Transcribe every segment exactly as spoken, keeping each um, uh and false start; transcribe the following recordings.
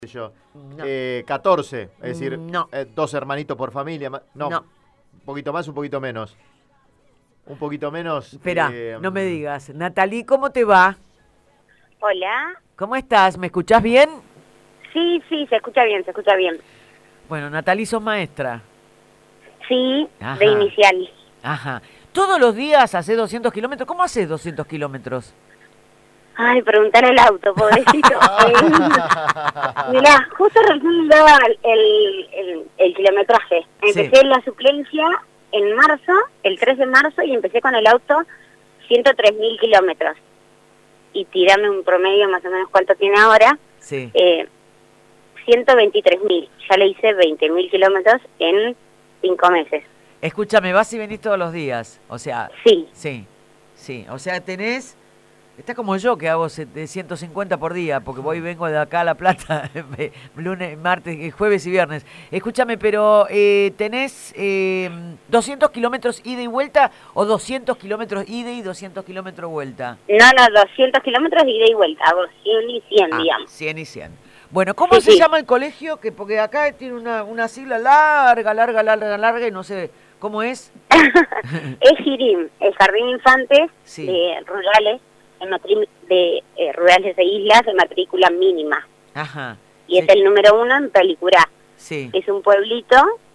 yo. No. Eh, catorce, es decir, No. eh, dos hermanitos por familia. ma- No, No. un poquito más, un poquito menos. Un poquito menos. Espera, eh, no me digas. Natalie, ¿cómo te va? Hola. ¿Cómo estás? ¿Me escuchás bien? Sí, sí, se escucha bien, se escucha bien. Bueno, Natalie, sos maestra. Sí, Ajá. de inicial. Ajá. ¿Todos los días haces doscientos kilómetros? ¿Cómo haces doscientos kilómetros? Ay, preguntar al auto, pobrecito. Eh, mirá, justo recién daba el, el, el kilometraje. Empecé Sí. la suplencia en marzo, el tres de marzo, y empecé con el auto ciento tres mil kilómetros. Y tirame un promedio más o menos cuánto tiene ahora. Sí. Eh, ciento veintitrés mil. Ya le hice veinte mil kilómetros en cinco meses. Escúchame, vas y venís todos los días. O sea, Sí. sí, sí. O sea, tenés... Está como yo, que hago se- de ciento cincuenta por día, porque voy y vengo de acá a La Plata, lunes, martes, eh, jueves y viernes. Escúchame, pero eh, ¿tenés eh, doscientos kilómetros ida y vuelta o doscientos kilómetros ida y doscientos kilómetros vuelta? No, no, doscientos kilómetros ida y vuelta. Hago cien y cien, Ah, digamos. cien y cien. Bueno, ¿cómo Sí, se sí. llama el colegio? Que porque acá tiene una, una sigla larga, larga, larga, larga, y no sé cómo es. Es Girim, el Jardín Infantes Sí. de rurales, de, matri- de eh, rurales de islas de matrícula mínima. Ajá. Y Sí, es el número uno en Pelicurá. sí, Es un pueblito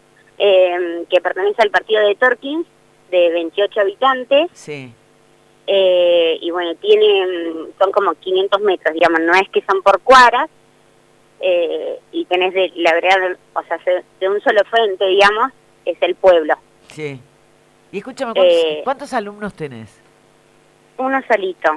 eh, que pertenece al partido de Torkins, de veintiocho habitantes. sí. Eh, y bueno, tienen, son como quinientos metros, digamos, no es que son por cuadras. Eh, y tenés de, la verdad, o sea, se- de un solo frente, digamos, es el pueblo. Sí. Y escúchame, ¿cuántos, Eh, cuántos alumnos tenés? Uno solito.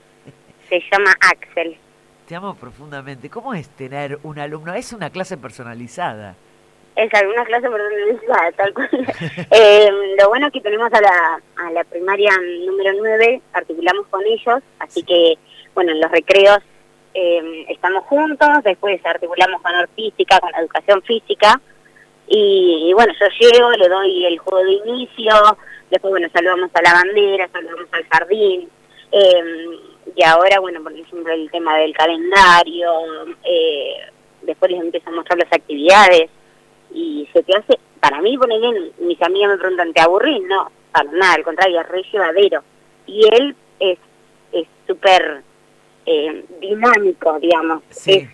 Se llama Axel. Te amo profundamente. ¿Cómo es tener un alumno? Es una clase personalizada. Es alguna clase personalizada, tal cual. eh, lo bueno es que tenemos a la, a la primaria número nueve, articulamos con ellos, así que, bueno, en los recreos eh, estamos juntos, después articulamos con artística, con educación física, y, y bueno, yo llego, le doy el juego de inicio, después, bueno, saludamos a la bandera, saludamos al jardín, eh, y ahora, bueno, por ejemplo, el tema del calendario, eh, después les empiezo a mostrar las actividades, y se te hace, para mí, ponerle, mis amigas me preguntan, ¿te aburrís? No, para nada, al contrario, es re llevadero. Y él es es súper eh, dinámico, digamos. Sí. Es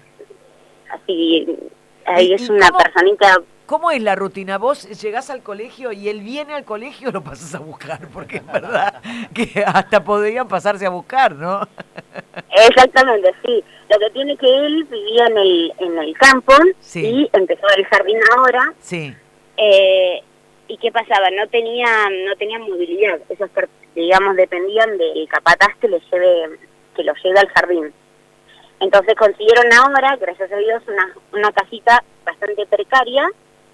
así, ahí ¿Y- es y una cómo- personita. ¿Cómo es la rutina? ¿Vos llegás al colegio y él viene al colegio o lo pasas a buscar? Porque es verdad que hasta podrían pasarse a buscar, ¿no? Exactamente, sí. Lo que tiene que él vivía en el, en el campo Sí. y empezó el jardín ahora. Sí, Eh, ¿Y qué pasaba? No tenía no tenía movilidad. Esos, per- digamos, dependían del capataz que, le lleve, que lo lleve al jardín. Entonces consiguieron ahora, gracias a Dios, una, una casita bastante precaria,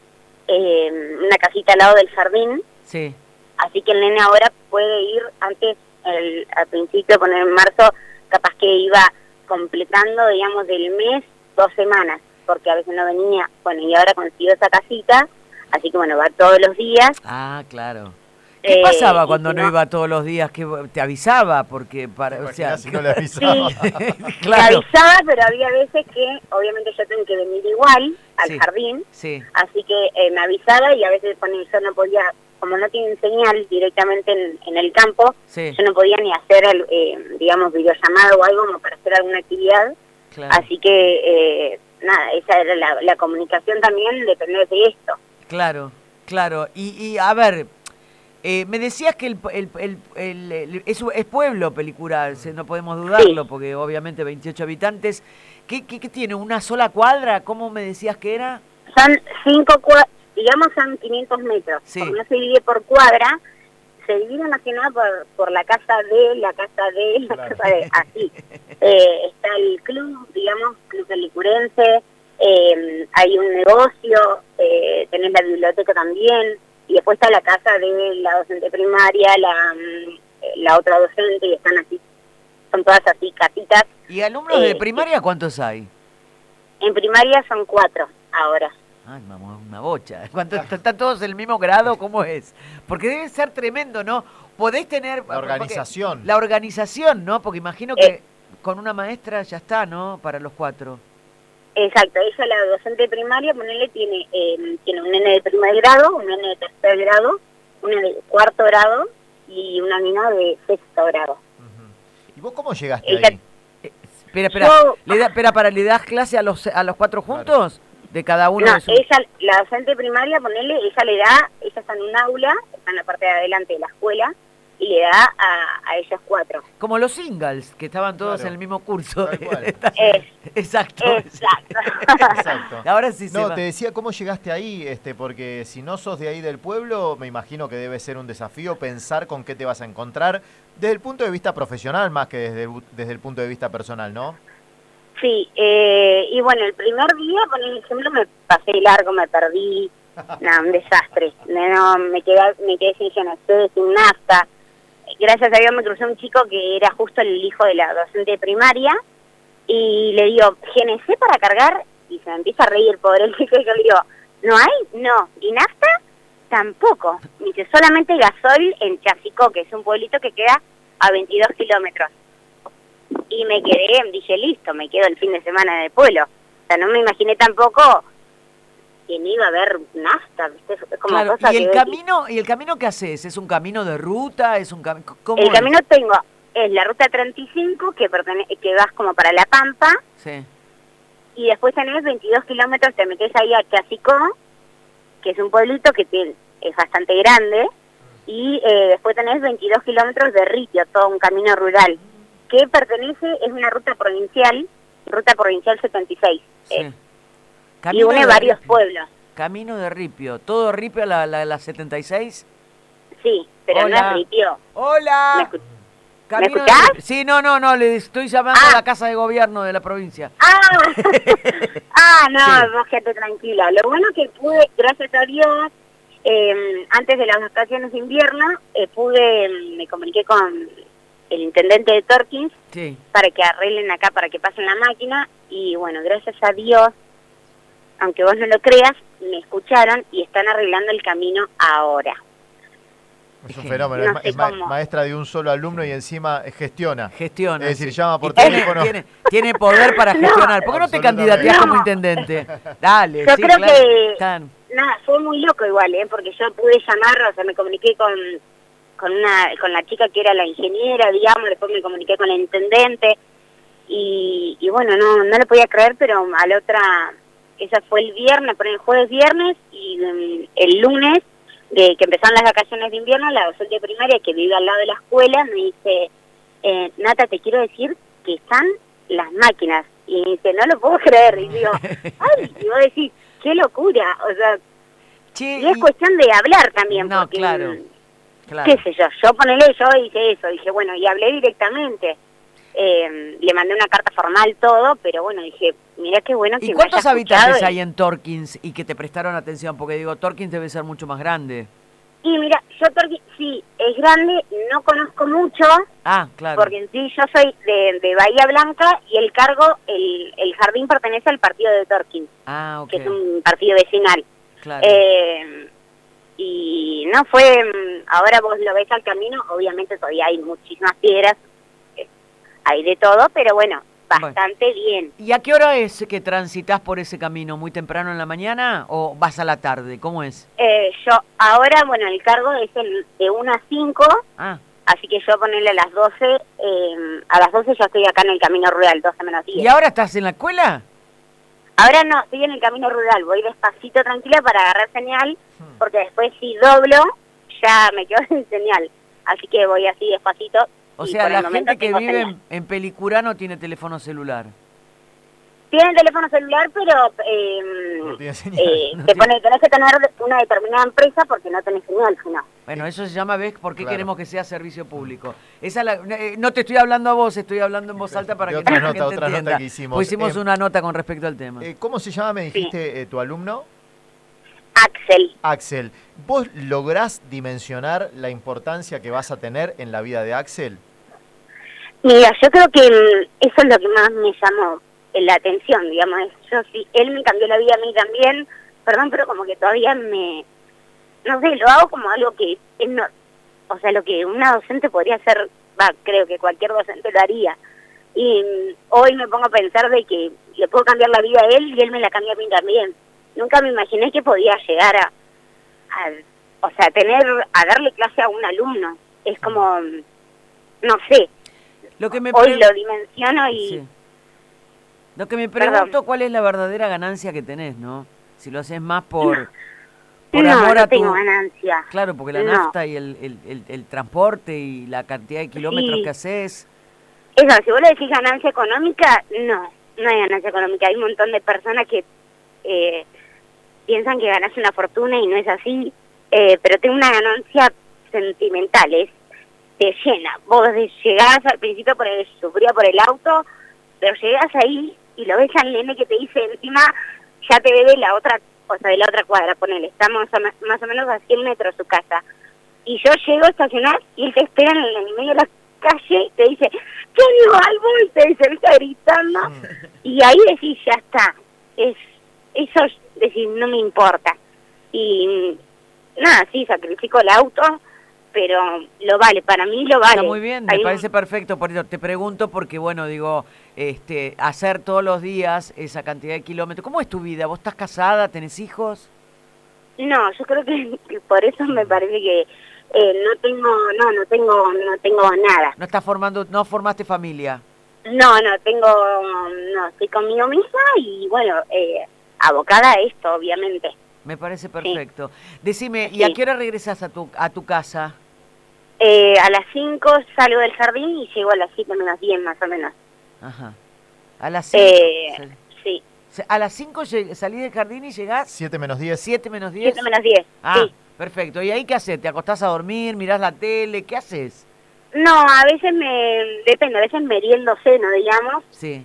eh, una casita al lado del jardín. sí. Así que el nene ahora puede ir, antes, el, al principio, poner en marzo, capaz que iba completando, digamos, del mes, dos semanas, porque a veces no venía. Bueno, y ahora consiguió esa casita, así que bueno, va todos los días. Ah, claro. ¿Qué Eh, pasaba y cuando si no no- iba todos los días? ¿Que te avisaba? Porque para, o sea, Imaginás si no le avisaba. Sí. Me claro. avisaba, pero había veces que, obviamente, yo tengo que venir igual al Sí. jardín, Sí, así que eh, me avisaba y a veces bueno, yo no podía, como no tienen señal directamente en, en el campo, sí, yo no podía ni hacer, el, eh, digamos, videollamada o algo como para hacer alguna actividad. claro. Así que, eh, nada, esa era la, la comunicación también, depender de esto. Claro, claro. Y, y a ver, eh, me decías que el, el, el, el- el- es, es pueblo Pelicura, se- no podemos dudarlo, porque obviamente veintiocho habitantes. ¿Qué, qué, qué tiene? ¿Una sola cuadra? ¿Cómo me decías que era? Son cinco cuadras, digamos, son quinientos metros. Sí. Como no se divide por cuadra, se divide más que nada por, por la casa de, la casa de, la Claro. casa de, así. Eh, está el club, digamos, club pelicurense, eh, hay un negocio, eh, tenés la biblioteca también, y después está la casa de la docente primaria, la, mm, eh, la otra docente, y están así, son todas así casitas. ¿Y alumnos Eh, de primaria cuántos hay? En primaria son cuatro ahora. Ay, vamos, una bocha. ¿Cuántos, ¿Están todos en el mismo grado? ¿Cómo es? Porque debe ser tremendo, ¿no? Podés tener... La organización. porque- La organización, ¿no? Porque imagino que Eh. con una maestra ya está, ¿no? Para los cuatro. exacto, ella la docente primaria, ponele, tiene, eh, tiene un nene de primer grado, un nene de tercer grado, una de cuarto grado y una niña de sexto grado. Uh-huh. ¿Y vos cómo llegaste Ella, ahí? Eh, espera, espera, Yo- ¿le da, espera, para, ¿le das clase a los, a los cuatro juntos? De cada uno no, de su... ella, la docente primaria, ponele, ella le da, ella está en un aula, está en la parte de adelante de la escuela, y le da a, a ellos cuatro. Como los singles, que estaban todos Claro. en el mismo curso. Tal cual. Es, Exacto. exacto. Exacto. Ahora sí se No, va. te decía cómo llegaste ahí, este, porque si no sos de ahí del pueblo, me imagino que debe ser un desafío pensar con qué te vas a encontrar desde el punto de vista profesional más que desde el, desde el punto de vista personal, ¿no? Sí, eh, y bueno, el primer día, por ejemplo, me pasé largo, me perdí, no, un desastre, no, me quedé, me quedé sin G N C, sin nafta. Gracias a Dios me cruzó un chico que era justo el hijo de la docente de primaria, y le digo, ¿G N C para cargar? Y se me empieza a reír, pobre el chico, y yo le digo, ¿no hay? No. ¿Y nafta? Tampoco. Me dice, solamente gasol en Chasicó, que es un pueblito que queda a veintidós kilómetros. Y me quedé, dije, listo, me quedo el fin de semana en el pueblo. O sea, no me imaginé tampoco que no iba a haber nafta, ¿viste? Es como Claro, cosa ¿y el que- camino, y el camino qué haces? ¿Es un camino de ruta? ¿Es un camino? El camino tengo, es la ruta treinta y cinco, que, pertene que vas como para La Pampa, Sí. y después tenés veintidós kilómetros, te metés ahí a Chasicó, que es un pueblito que tiene, es bastante grande, y eh, después tenés veintidós kilómetros de Ripio, todo un camino rural, que pertenece, es una ruta provincial, ruta provincial setenta y seis, Sí. eh, y Camino une de varios Ripio. pueblos. Camino de Ripio. ¿Todo Ripio a la, la, la setenta y seis? Sí, pero Hola. no es Ripio. ¿Me, ¡Hola! escu- Camino de escuchás? Ripio. Sí, no, no, no, le estoy llamando Ah. a la casa de gobierno de la provincia. Ah, ah no, Sí. vos quédate tranquila. Lo bueno que pude, gracias a Dios, eh, antes de las vacaciones de invierno, eh, pude, me comuniqué con el intendente de Torkins Sí. para que arreglen acá, para que pasen la máquina, y bueno, gracias a Dios, aunque vos no lo creas, me escucharon y están arreglando el camino ahora. Es un Genio. fenómeno, No es, ma- sé es ma- cómo. maestra de un solo alumno y encima gestiona. Gestiona. Es decir, sí. llama por Y tiene, teléfono. Tiene, tiene poder para No. gestionar. ¿Por qué no te Absolutamente. candidateas como No. intendente? Dale, Yo sí, creo claro. que- Tan- Nada, fue muy loco igual, ¿eh? Porque yo pude llamar, o sea, me comuniqué con con una con la chica que era la ingeniera, digamos, después me comuniqué con el intendente, y, y bueno, no no lo podía creer, pero a la otra, esa fue el viernes, por el jueves viernes, y mm, el lunes, de que empezaron las vacaciones de invierno, la docente primaria que vive al lado de la escuela me dice, eh, Nata, te quiero decir que están las máquinas, y me dice, no lo puedo creer, y digo, ay, y vos decís, qué locura, o sea, Che, y es y- cuestión de hablar también, No, porque, claro, mm, claro. qué sé yo, yo ponele, yo hice eso, dije, bueno, y hablé directamente, eh, le mandé una carta formal, todo, pero bueno, dije, mira qué bueno que ¿Y me cuántos haya habitantes escuchado, hay en Torkins y que te prestaron atención? Porque digo, Torkins debe ser mucho más grande. Y, y mira, yo Torquín, sí, es grande, no conozco mucho, Ah, claro. porque en sí yo soy de, de Bahía Blanca, y el cargo, el, el jardín pertenece al partido de Torquín, Ah, ok. que es un partido vecinal. Claro. Eh, y no fue, mm, ahora vos lo ves al camino, obviamente todavía hay muchísimas piedras, eh, hay de todo, pero bueno, bastante bien. ¿Y a qué hora es que transitas por ese camino? ¿Muy temprano en la mañana o vas a la tarde? ¿Cómo es? Eh, yo ahora, bueno, el cargo es el de una a cinco, Ah, así que yo ponerle a las doce, eh, a las doce ya estoy acá en el camino rural, doce menos diez. ¿y ahora estás en la escuela? Ahora no, estoy en el camino rural, voy despacito, tranquila, para agarrar señal, porque después si doblo, ya me quedo sin señal. Así que voy así despacito. O y sea, por el la momento gente que tengo vive señal. en, en Pelicura no tiene teléfono celular. Tienen teléfono celular, pero eh, No tiene señal. eh, No te tiene- pone, tenés que tener una determinada empresa porque no tenés señal, si no. Bueno, eso se llama, ¿ves? ¿Por qué Claro. queremos que sea servicio público? Esa es la- eh, no te estoy hablando a vos, estoy hablando en voz alta para De que otra la nota, gente otra nota entienda. que hicimos. Pues hicimos Eh, una nota con respecto al tema. Eh, ¿Cómo se llama, me dijiste, eh, tu alumno? Axel, Axel. ¿Vos lográs dimensionar la importancia que vas a tener en la vida de Axel? mira, yo creo que mm, eso es lo que más me llamó eh, la atención, digamos. es- Yo sí, él me cambió la vida a mí también, perdón, pero como que todavía me, no sé, lo hago como algo que, él no, o sea, lo que una docente podría hacer, va, creo que cualquier docente lo haría, Y mm, hoy me pongo a pensar de que le puedo cambiar la vida a él y él me la cambia a mí también. Nunca me imaginé que podía llegar a, a o sea, tener, a darle clase a un alumno. Es como, mm, no sé, Lo que me hoy pre- lo dimensiono y... Sí. Lo que me pregunto, Perdón. ¿cuál es la verdadera ganancia que tenés, no? Si lo haces más por, por no, amor no a tu... tengo ganancia. Claro, porque la No. nafta y el, el, el, el transporte y la cantidad de kilómetros Sí. que haces... Eso, si vos le decís ganancia económica, no, no hay ganancia económica. Hay un montón de personas que eh, piensan que ganas una fortuna y no es así, eh, pero tengo una ganancia sentimental, es, te llena. Vos llegás al principio, por el, sufría por el auto, pero llegás ahí y lo ves al nene que te dice encima, ya te ve de la otra, o sea, de la otra cuadra, ponele, estamos a, más o menos a cien metros de su casa. Y yo llego a estacionar y él te espera en el, en el medio de la calle y te dice, ¿qué animal voy? Te dice, está gritando. Y ahí decís, ya está. Es, eso es decir, no me importa. Y nada, sí, sacrifico el auto, pero lo vale, para mí lo vale. Está muy bien, me Hay un- parece perfecto, por eso te pregunto porque, bueno, digo, este, hacer todos los días esa cantidad de kilómetros. ¿Cómo es tu vida? ¿Vos estás casada? ¿Tenés hijos? No, yo creo que, que por eso me parece que eh, no tengo, no, no tengo, no tengo nada. ¿No estás formando, no formaste familia? No, no, tengo, no, estoy conmigo misma y bueno, eh, abocada a esto, obviamente. Me parece perfecto. Decime, ¿y Sí. a qué hora regresas a tu, a tu casa? Eh, a las cinco salgo del jardín y llego a las siete menos diez más o menos. Ajá. A las cinco. Eh, sí, A las cinco salís del jardín y llegás siete menos diez. siete menos diez. siete menos diez, Ah, sí. perfecto. ¿Y ahí qué haces? ¿Te acostás a dormir? ¿Mirás la tele? ¿Qué haces? No, a veces me, depende, a veces meriendo ceno, digamos, Sí.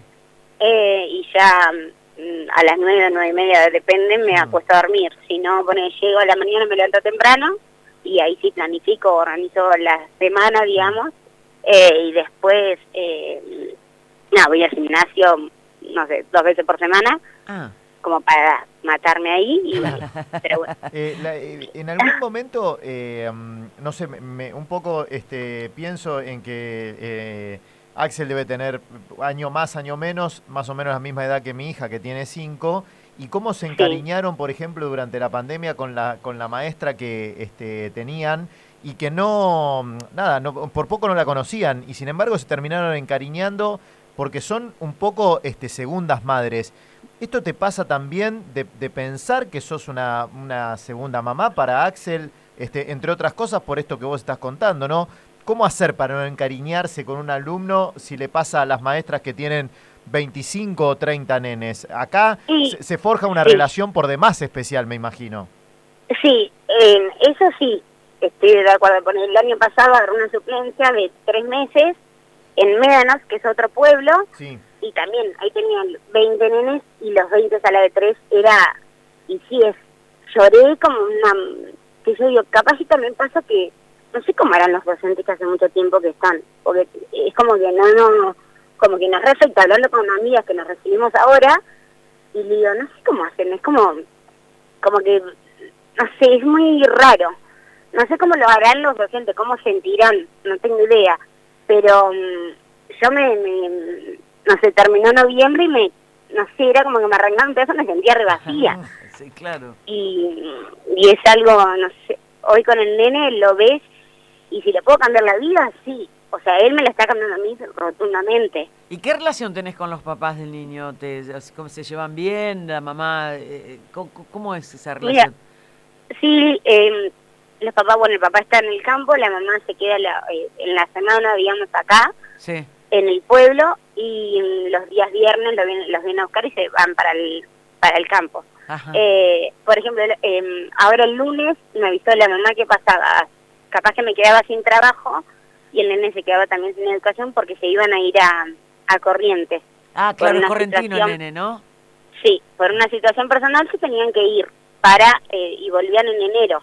eh, y ya mm, a las nueve, nueve y media, depende, me Mm. acuesto a dormir. Si no, pone, llego a la mañana, me levanto temprano, y ahí sí planifico, organizo la semana, digamos, eh, y después, eh, no, voy al gimnasio, no sé, dos veces por semana, Ah, como para matarme ahí, y, pero bueno. Eh, la- eh, en algún momento, eh, mm, no sé, me, me- un poco este, pienso en que eh, Axel debe tener año más, año menos, más o menos la misma edad que mi hija, que tiene cinco, y cómo se encariñaron, por ejemplo, durante la pandemia con la, con la maestra que este, tenían y que no, mm, nada, no, por poco no la conocían, y sin embargo se terminaron encariñando porque son un poco este, segundas madres. ¿Esto te pasa también de, de pensar que sos una, una segunda mamá para Axel, este, entre otras cosas, por esto que vos estás contando, ¿no? ¿Cómo hacer para no encariñarse con un alumno si le pasa a las maestras que tienen veinticinco o treinta nenes? Acá Y- se, se forja una sí. relación por demás especial, me imagino. Sí, eh, eso sí, estoy de acuerdo. Con el año pasado agarré una suplencia de tres meses en Médanos, que es otro pueblo, Sí. y también ahí tenían veinte nenes y los veinte a la de tres era, y sí es, lloré como una, que yo digo, capaz y también pasa que, no sé cómo eran los docentes que hace mucho tiempo que están, porque es como que no, no, como que nos refleja, hablando con amigas que nos recibimos ahora, y le digo, no sé cómo hacen, es como, como que, no sé, es muy raro, no sé cómo lo harán los docentes, cómo sentirán, no tengo idea, pero um, yo me, me, no sé, terminó noviembre y me, no sé, era como que me arrancaba un pedazo, me sentía re vacía. sí, claro. Y, y es algo, no sé, hoy con el nene lo ves y si le puedo cambiar la vida, sí. O sea, él me la está cambiando a mí rotundamente. ¿Y qué relación tenés con los papás del niño? ¿Te, cómo se llevan bien? ¿La mamá? Eh, ¿cómo, ¿Cómo es esa relación? Mira, sí, eh, los papás, bueno, el papá está en el campo, la mamá se queda la, eh, en la semana, digamos, acá, Sí. en el pueblo, y mm, los días viernes los vienen, los vienen a buscar y se van para el, para el campo. Ajá. Eh, por ejemplo, eh, ahora el lunes me avisó la mamá que pasaba, capaz que me quedaba sin trabajo, y el nene se quedaba también sin educación porque se iban a ir a, a Corrientes. Ah, por claro, es una correntino el situación- nene, ¿no? Sí, por una situación personal se tenían que ir para eh, y volvían en enero.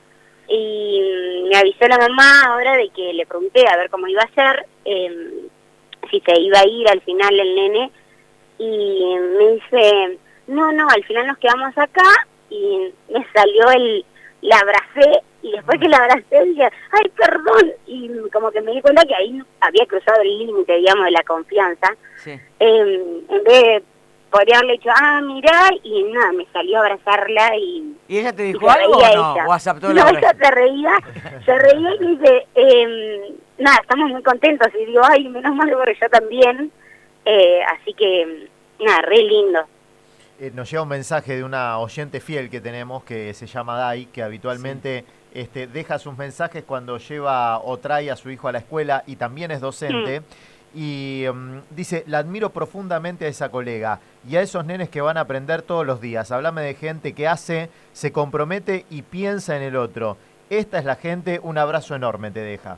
Y mm, me avisó la mamá ahora de que le pregunté a ver cómo iba a ser, eh, si se iba a ir al final el nene, y me dice, no, no, al final nos quedamos acá, y me salió el, la abracé Y después que la abracé, dije, ay, perdón. Y como que me di cuenta que ahí había cruzado el límite, digamos, de la confianza. Sí. Eh, en vez de podría haberle dicho, ah, mirá, y nada, me salió a abrazarla y... ¿Y ella te dijo se algo o reía no? ella. ¿O aceptó No, la ella abrazo? se reía, se reía y me dice, eh, nada, estamos muy contentos. Y digo, ay, menos mal, porque yo también. Eh, así que, nada, re lindo. Eh, nos llega un mensaje de una oyente fiel que tenemos que se llama Dai, que habitualmente sí. este, deja sus mensajes cuando lleva o trae a su hijo a la escuela y también es docente. Mm. Y um, dice, la admiro profundamente a esa colega y a esos nenes que van a aprender todos los días. Háblame de gente que hace, se compromete y piensa en el otro. Esta es la gente, un abrazo enorme te deja.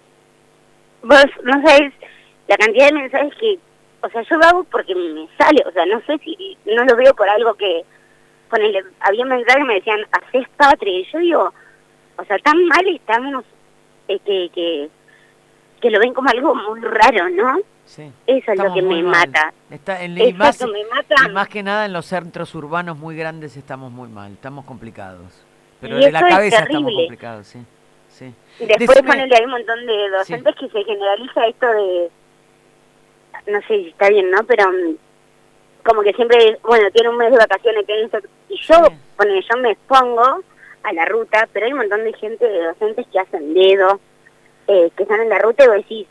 Vos no sabés la cantidad de mensajes que, o sea, yo lo hago porque me sale, o sea, no sé si, no lo veo por algo que, ponele, había mensajes que me decían, hacés patria, y yo digo, o sea, tan mal estamos, eh, que, que, que lo ven como algo muy raro, ¿no? Sí. Eso es lo que me mal. mata. Está en, y, más, me mata. y más que nada en los centros urbanos muy grandes estamos muy mal, estamos complicados. Pero y de la cabeza es estamos complicados, sí. sí. Después Decime... ponele, hay un montón de docentes sí. que se generaliza esto de, no sé si está bien, ¿no? Pero como que siempre, bueno, tiene un mes de vacaciones, que esto, y yo, sí. ponele, yo me expongo a la ruta, pero hay un montón de gente, de docentes que hacen dedo, eh, que están en la ruta y vos decís,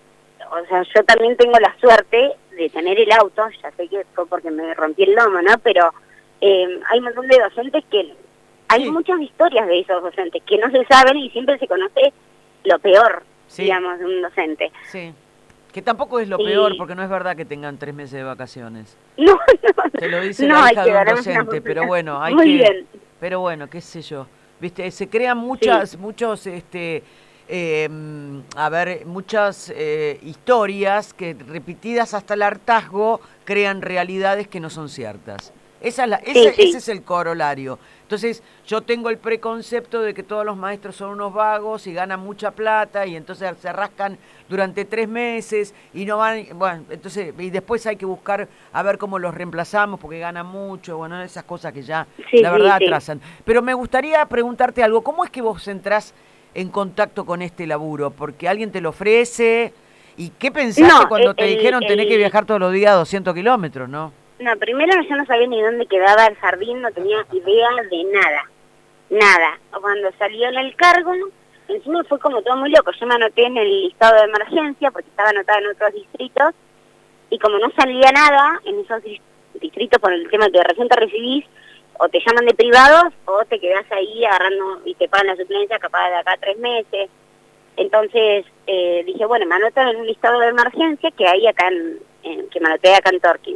o sea, yo también tengo la suerte de tener el auto, ya sé que fue porque me rompí el lomo, ¿no? Pero eh, hay un montón de docentes que... Hay sí. muchas historias de esos docentes que no se saben y siempre se conoce lo peor, sí. digamos, de un docente. Sí, que tampoco es lo y... peor, porque no es verdad que tengan tres meses de vacaciones. No, no. Te lo dice no, la hija de un docente, pero bueno, hay Muy que... bien. Pero bueno, qué sé yo. Viste, se crean muchas, sí. muchos, este... Eh, a ver, muchas eh, historias que repetidas hasta el hartazgo crean realidades que no son ciertas. Esa es la, ese, sí, sí. ese es el corolario. Entonces, yo tengo el preconcepto de que todos los maestros son unos vagos y ganan mucha plata y entonces se rascan durante tres meses y no van, bueno, entonces, y después hay que buscar a ver cómo los reemplazamos porque ganan mucho, bueno, esas cosas que ya, sí, la verdad, sí, atrasan. Sí. Pero me gustaría preguntarte algo, ¿cómo es que vos entrás en contacto con este laburo? Porque alguien te lo ofrece. ¿Y qué pensaste no, cuando el, te dijeron el, tenés que viajar todos los días doscientos kilómetros, no? No, primero yo no sabía ni dónde quedaba el jardín, no tenía idea de nada. Nada. Cuando salió en el cargo, encima fue como todo muy loco. Yo me anoté en el listado de emergencia porque estaba anotada en otros distritos y como no salía nada en esos distritos por el tema de que recién te recibís, o te llaman de privados o te quedás ahí agarrando y te pagan la suplencia capaz de acá tres meses. Entonces eh, dije, bueno, me anoto en un listado de emergencia que hay acá, en, en, que me anoté acá en Torquín.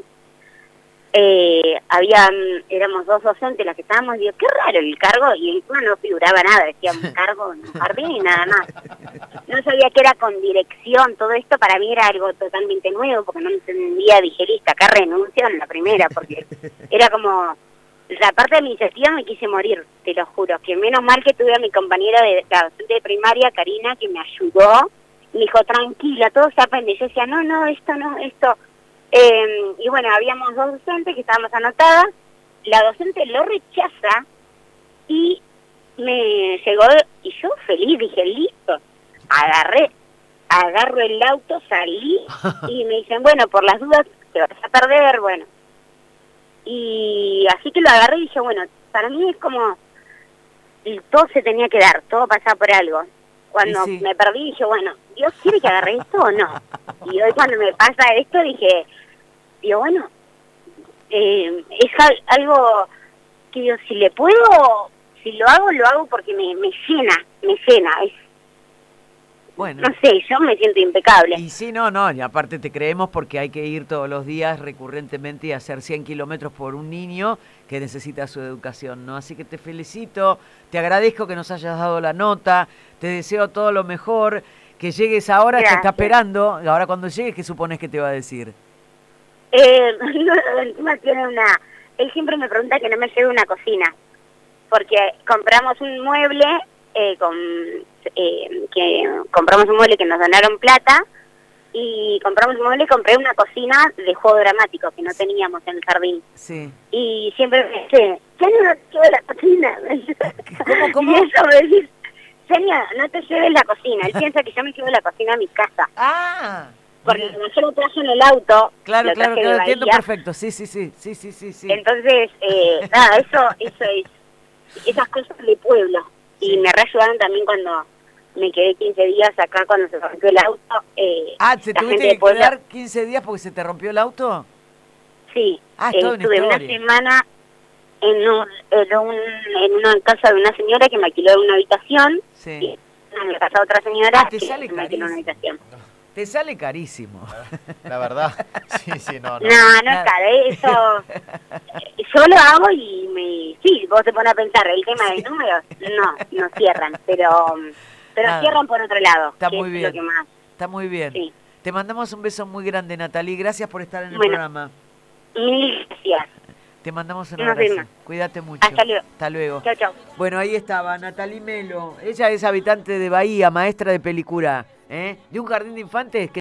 Eh, había, éramos dos docentes las que estábamos, y digo, qué raro el cargo, y encima no figuraba nada, decía un cargo en un jardín y nada más. No sabía que era con dirección, todo esto para mí era algo totalmente nuevo, porque no entendía digerista, acá renuncio en la primera, porque era como... La parte administrativa me quise morir, te lo juro, que menos mal que tuve a mi compañera de la docente de primaria, Karina, que me ayudó, me dijo, tranquila, todo se aprende. Yo decía, no, no, esto no, esto... Eh, y bueno, habíamos dos docentes que estábamos anotadas, la docente lo rechaza y me llegó, y yo feliz, dije, listo, agarré, agarro el auto, salí, y me dicen, bueno, por las dudas te vas a perder, bueno. Y así que lo agarré y dije, bueno, para mí es como, y todo se tenía que dar, todo pasaba por algo. Cuando sí, sí. me perdí dije, bueno, ¿Dios quiere que agarre esto o no? Y hoy cuando me pasa esto dije, digo, bueno, eh, es al, algo que digo, si le puedo, si lo hago, lo hago porque me, me llena, me llena, es... Bueno. No sé, yo me siento impecable. Y sí, no, no, y aparte te creemos porque hay que ir todos los días recurrentemente y hacer cien kilómetros por un niño que necesita su educación, ¿no? Así que te felicito, te agradezco que nos hayas dado la nota, te deseo todo lo mejor, que llegues ahora, Gracias. Te está esperando, ahora cuando llegues, ¿qué supones que te va a decir? Eh, no, encima tiene una... Él siempre me pregunta que no me lleve una cocina, porque compramos un mueble... Eh, con, eh, que compramos un mueble que nos donaron plata y compramos un mueble y compré una cocina de juego dramático que no teníamos en el jardín. Sí. Y siempre me dice, ya no quiero la cocina. ¿Cómo, cómo? Y eso me dice, señor, no te lleves la cocina. Él piensa que yo me llevo la cocina a mi casa. Ah. Porque como yo lo traje en el auto, Claro, lo claro, traje claro, de entiendo Bahía, perfecto. Sí, sí, sí, sí, sí, sí, sí. entonces, eh, nada, eso, eso es, esas cosas de pueblo. Y Sí. me reayudaron también cuando me quedé quince días acá cuando se rompió el auto. Eh, Ah, ¿se la tuviste gente que de pueblo, quedar quince días porque se te rompió el auto? sí, Ah, es eh, toda una estuve una historia. semana en, un, en, un, en una casa de una señora que me alquiló una habitación. Sí. Y en la casa de otra señora Ah, te que sale me alquiló una carísimo. habitación. Te sale carísimo. La verdad, sí, sí, no, no. No, no es Nada. caro, ¿eh? Eso eh, yo lo hago y me... Sí, vos te pones a pensar, el tema Sí. de números, no, no cierran, pero pero Nada. cierran por otro lado, Está que muy es bien. lo que más... Está muy bien. Sí. Te mandamos un beso muy grande, Natalie. Gracias por estar en el Bueno. programa. Mil gracias. Te mandamos un Nos abrazo. vemos. Cuídate mucho. Hasta luego. Hasta luego. Chau, chau. Bueno, ahí estaba Natalie Melo. Ella es habitante de Bahía, maestra de pelicura, ¿eh? De un jardín de infantes que